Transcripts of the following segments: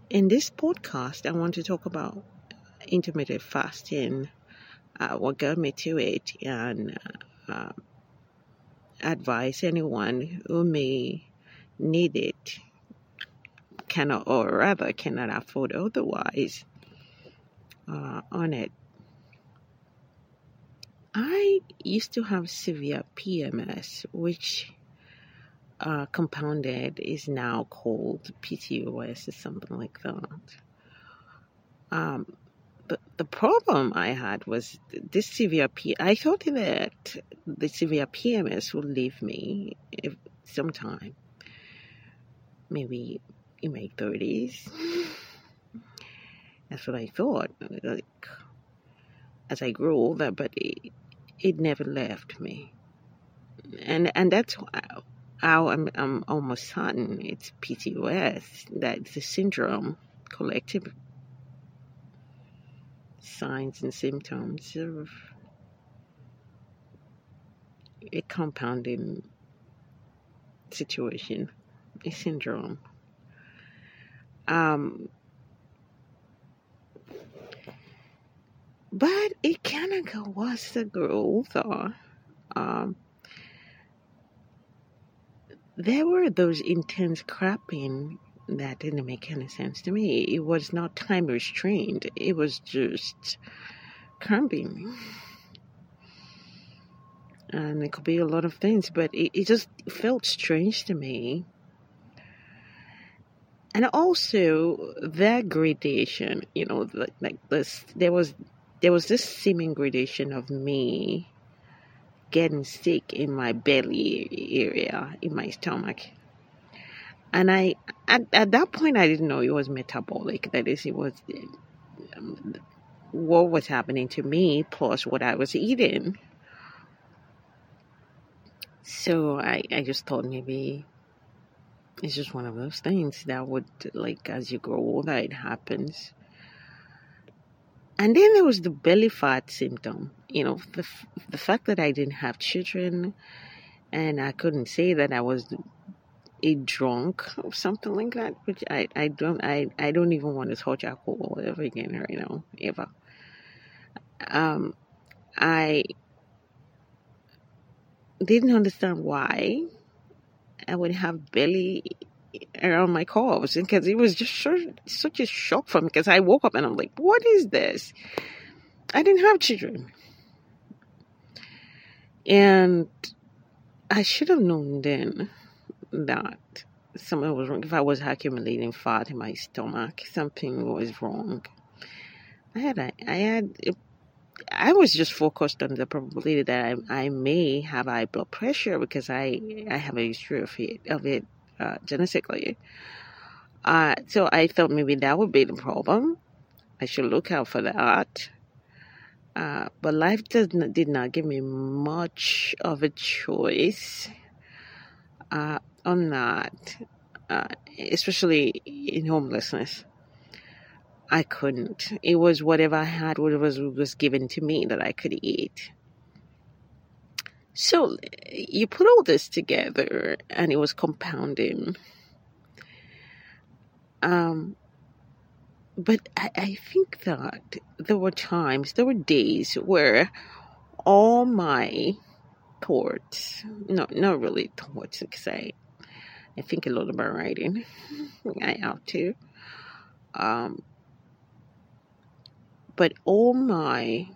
In this podcast, I want to talk about intermittent fasting, what got me to it, and uh, advise anyone who may need it, cannot, or rather cannot afford otherwise, on it. I used to have severe PMS, which compounded is now called PCOS or something like that. The problem I had was this severe I thought that the severe PMS would leave me sometime, maybe in my 30s. That's what I thought, like, as I grew older, but it never left me. And that's how I'm almost certain it's PCOS, that's the syndrome, collective signs and symptoms of a compounding situation, a syndrome. But it kind of got worse as I grew older. There were those intense crapping that didn't make any sense to me. It was not time restrained. It was just cramping. And it could be a lot of things, but it just felt strange to me. And also that gradation, like this, there was this seeming gradation of me getting sick in my belly area, in my stomach. And at that point, I didn't know it was metabolic. That is, it was what was happening to me plus what I was eating. So I just thought maybe it's just one of those things that would, like, as you grow older, it happens. And then there was the belly fat symptom. The fact that I didn't have children, and I couldn't say that I was a drunk or something like that, which I don't even want to touch alcohol ever again, right now, ever. I didn't understand why I would have belly around my calves, because it was just such a shock for me, because I woke up and I'm like, what is this? I didn't have children. And I should have known then that something was wrong. If I was accumulating fat in my stomach, something was wrong. I was just focused on the probability that I may have high blood pressure, because I have a history of it genetically. So I thought maybe that would be the problem. I should look out for that. But life did not give me much of a choice on that, especially in homelessness. I couldn't. It was whatever I had, whatever was given to me that I could eat. So you put all this together, and it was compounding. But I think that there were days where all my thoughts, not really thoughts, because I think a lot about writing. I have to. But all my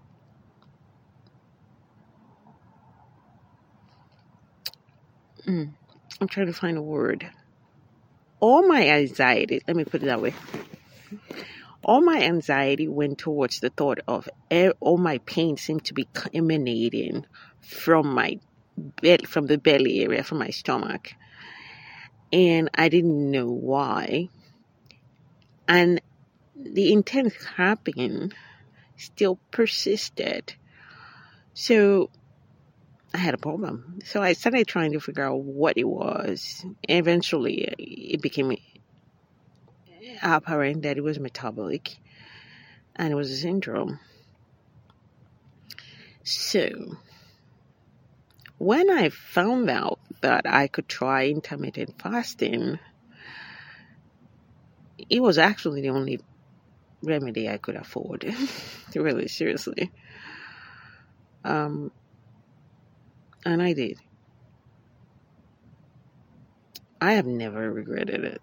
I'm trying to find a word. All my anxiety, let me put it that way. All my anxiety went towards the thought of all my pain seemed to be emanating from from the belly area, from my stomach. And I didn't know why. And the intense cramping still persisted. So I had a problem. So I started trying to figure out what it was. Eventually, it became apparent that it was metabolic, and it was a syndrome. So when I found out that I could try intermittent fasting, it was actually the only remedy I could afford. Really, seriously. And I did. I have never regretted it.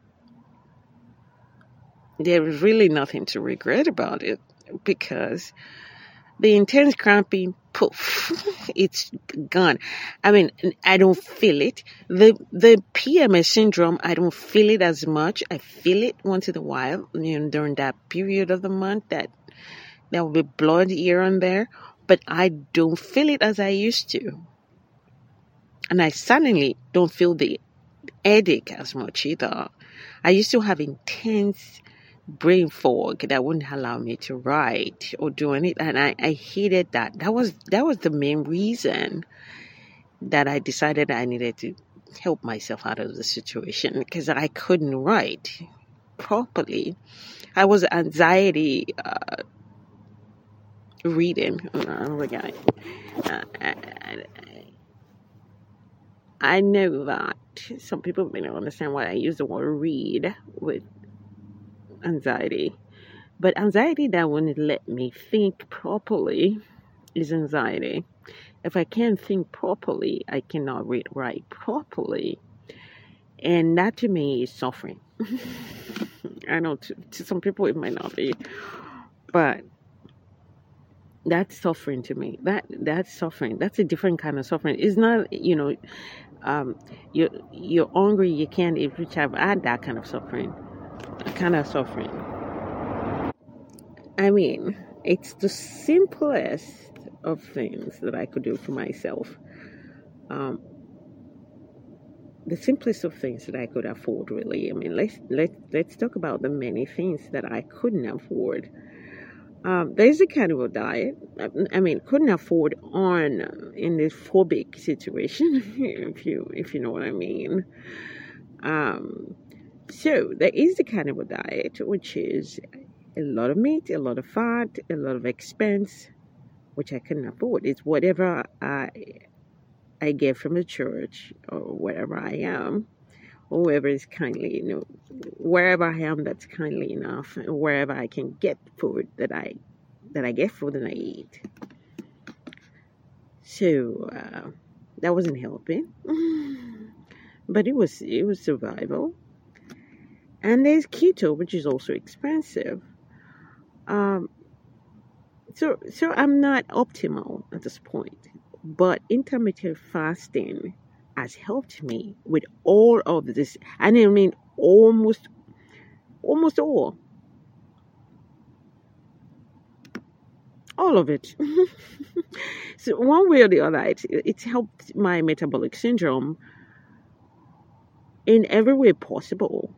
There is really nothing to regret about it because the intense cramping, poof, it's gone. I mean, I don't feel it. The PMS syndrome, I don't feel it as much. I feel it once in a while, during that period of the month that there will be blood here and there, but I don't feel it as I used to. And I suddenly don't feel the headache as much either. I used to have intense brain fog that wouldn't allow me to write or do anything, and I hated that. That was the main reason that I decided I needed to help myself out of the situation, because I couldn't write properly. I was anxiety reading. I know that some people may not understand why I use the word read with anxiety. But anxiety that wouldn't let me think properly is anxiety. If I can't think properly, I cannot write properly. And that to me is suffering. I know to some people it might not be, but that's suffering to me. That's suffering. That's a different kind of suffering. It's not, you're hungry, you can't eat, which I've had that kind of suffering. I mean, it's the simplest of things that I could do for myself. The simplest of things that I could afford, really. I mean, let's talk about the many things that I couldn't afford. There's a kind of a diet. I mean, couldn't afford in this phobic situation, if you know what I mean. So there is the kind of a diet which is a lot of meat, a lot of fat, a lot of expense, which I couldn't afford. It's whatever I get from the church or wherever I am, or whoever is kindly, wherever I am that's kindly enough, and wherever I can get food that I get food and I eat. So that wasn't helping, but it was survival. And there's keto, which is also expensive. So I'm not optimal at this point, but intermittent fasting has helped me with all of this. And I mean, almost all of it. So one way or the other, it's helped my metabolic syndrome in every way possible.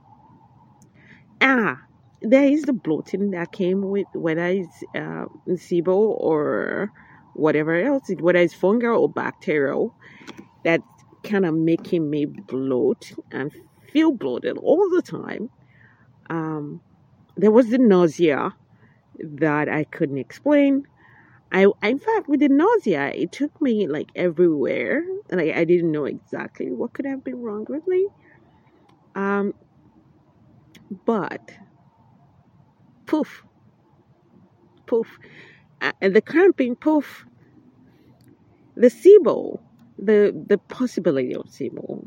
There is the bloating that came with whether it's SIBO or whatever else, whether it's fungal or bacterial, that kind of making me bloat and feel bloated all the time. There was the nausea that I couldn't explain. In fact, with the nausea, it took me like everywhere, and I didn't know exactly what could have been wrong with me. But poof, and the cramping, poof, the SIBO, the possibility of SIBO,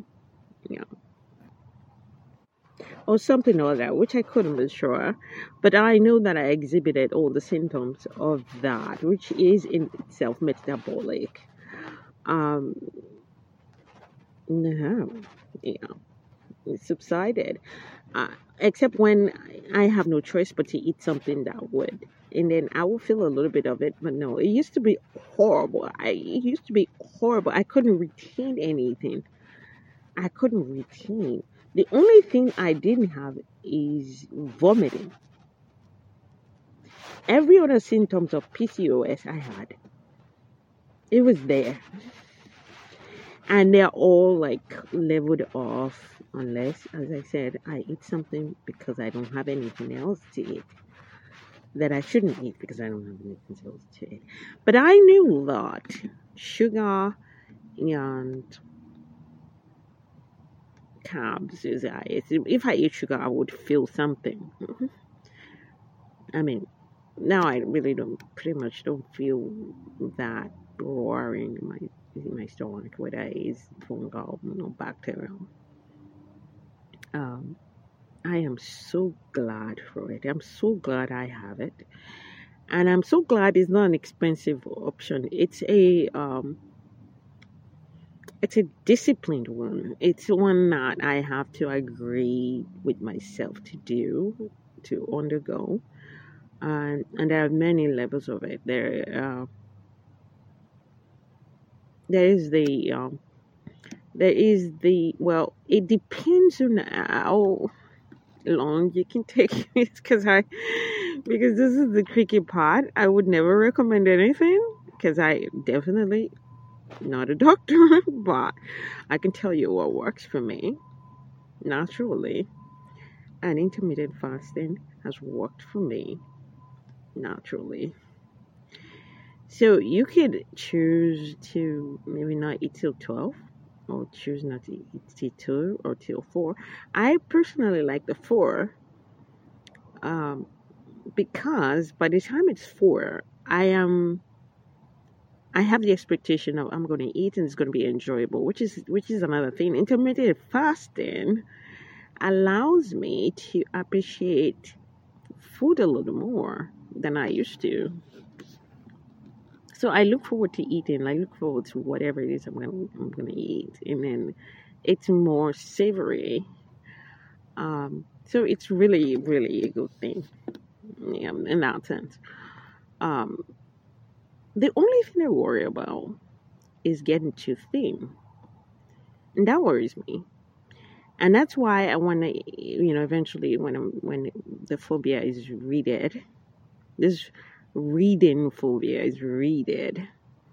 or something or that, which I couldn't be sure, but I know that I exhibited all the symptoms of that, which is in itself metabolic. It subsided, except when I have no choice but to eat something that would, and then I will feel a little bit of it. But no, it used to be horrible. I couldn't retain anything. The only thing I didn't have is vomiting. Every other symptoms of PCOS I had, it was there. And they're all like leveled off unless, as I said, I eat something because I don't have anything else to eat. That I shouldn't eat because I don't have anything else to eat. But I knew that sugar and carbs is if I eat sugar, I would feel something. I mean, now I really pretty much don't feel that roaring in my stomach, whether it's fungal or bacterial. Um, I am so glad for it. I'm so glad I have it, and I'm so glad it's not an expensive option. It's a disciplined one. It's one that I have to agree with myself to do, to undergo, and there are many levels of it. There is well, it depends on how long you can take it, because this is the tricky part. I would never recommend anything because I definitely not a doctor, but I can tell you what works for me naturally, and intermittent fasting has worked for me naturally. So you could choose to maybe not eat till 12, or choose not to eat till 2 or till 4. I personally like the 4, because by the time it's 4, I have the expectation of I'm going to eat and it's going to be enjoyable, which is another thing. Intermittent fasting allows me to appreciate food a little more than I used to. So I look forward to eating. I look forward to whatever it is I'm gonna eat, and then it's more savory. So it's really, really a good thing, yeah, in that sense. Um, the only thing I worry about is getting too thin, and that worries me. And that's why I want to, eventually when the phobia is readed, this reading phobia is readed,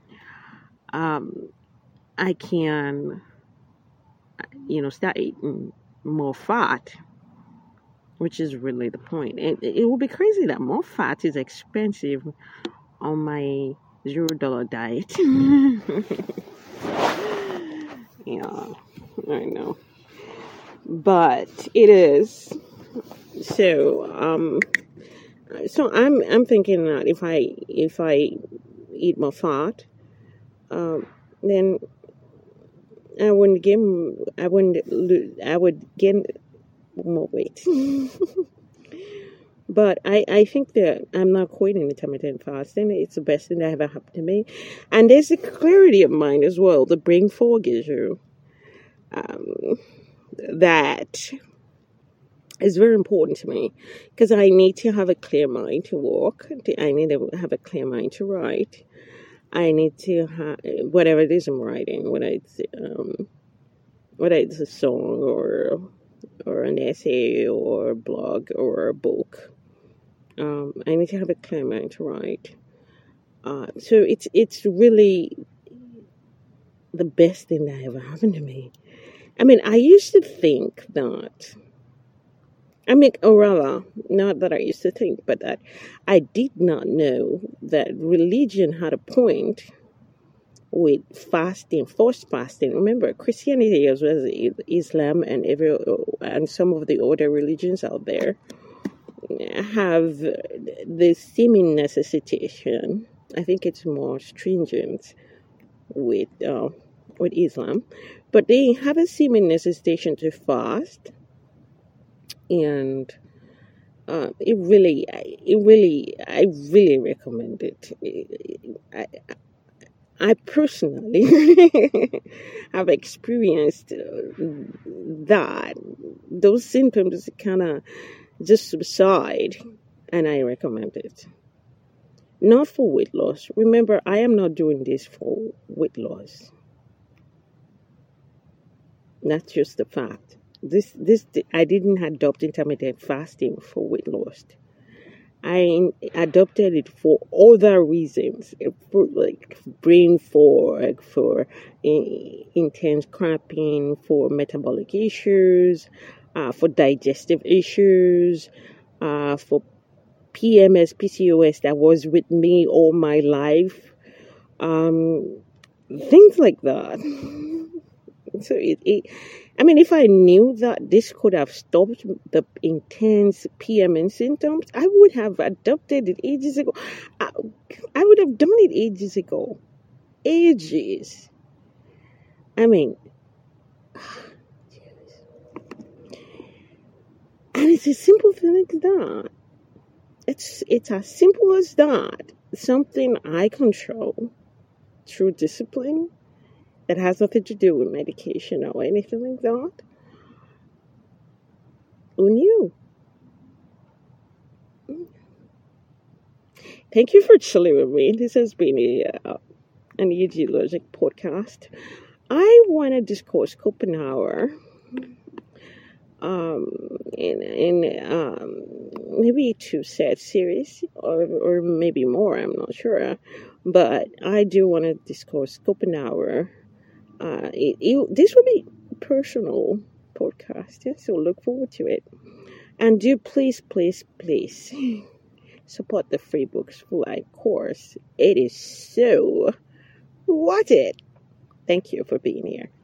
I can, start eating more fat, which is really the point. And it will be crazy that more fat is expensive on my $0 diet. Yeah, I know, but it is. So, so I'm thinking that if I eat more fat, then I would gain more weight. But I think that I'm not quitting intermittent fasting. It's the best thing that ever happened to me. And there's a clarity of mind as well, the brain fog issue. That is very important to me, because I need to have a clear mind to walk. I need to have a clear mind to write. I need to have whatever it is I'm writing, whether it's a song or an essay or a blog or a book. I need to have a clear mind to write. So it's really the best thing that ever happened to me. I mean, I used to think that. Or rather, not that I used to think, but that I did not know that religion had a point with fasting, forced fasting. Remember, Christianity as well as Islam and some of the other religions out there have the seeming necessitation. I think it's more stringent with Islam, but they have a seeming necessitation to fast. And I really recommend it. I personally have experienced that those symptoms kind of just subside, and I recommend it. Not for weight loss. Remember, I am not doing this for weight loss. That's just the fact. I didn't adopt intermittent fasting for weight loss. I adopted it for other reasons, for like brain fog, for intense cramping, for metabolic issues, for digestive issues, for PMS, PCOS that was with me all my life, things like that. So I mean, if I knew that this could have stopped the intense PMN symptoms, I would have adopted it ages ago. I, I would have done it ages ago. Ages. I mean, and it's as simple thing as that. It's as simple as that. Something I control through discipline that has nothing to do with medication or anything like that. Who knew? Thank you for chilling with me. This has been an EG Logic podcast. I want to discuss Schopenhauer in maybe 2-set series or maybe more. I'm not sure, but I do want to discuss Schopenhauer. This will be a personal podcast, yeah, so look forward to it. And do please support the Free Books for Life course. It is so worth it. Thank you for being here.